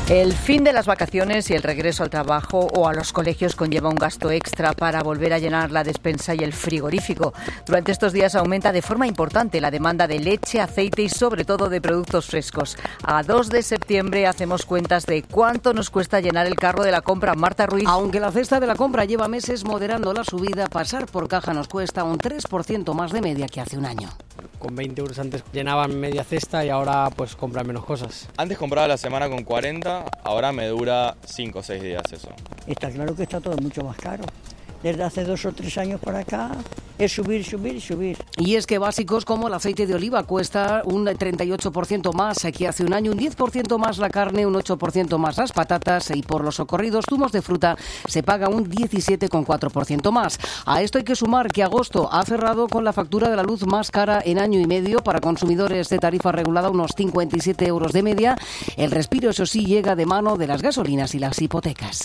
El fin de las vacaciones y el regreso al trabajo o a los colegios conlleva un gasto extra para volver a llenar la despensa y el frigorífico. Durante estos días aumenta de forma importante la demanda de leche, aceite y sobre todo de productos frescos. A 2 de septiembre hacemos cuentas de cuánto nos cuesta llenar el carro de la compra. Marta Ruiz. Aunque la cesta de la compra lleva meses moderando la subida, pasar por caja nos cuesta un 3% más de media que hace un año. Con 20 euros antes llenaban media cesta y ahora pues compran menos cosas. Antes compraba la semana con 40, ahora me dura 5 o 6 días eso. Está claro que está todo mucho más caro. Desde hace 2 o 3 años para acá es subir. Y es que básicos como el aceite de oliva cuesta un 38% más que hace un año, un 10% más la carne, un 8% más las patatas y por los socorridos zumos de fruta se paga un 17,4% más. A esto hay que sumar que agosto ha cerrado con la factura de la luz más cara en año y medio para consumidores de tarifa regulada, unos 57 euros de media. El respiro, eso sí, llega de mano de las gasolinas y las hipotecas.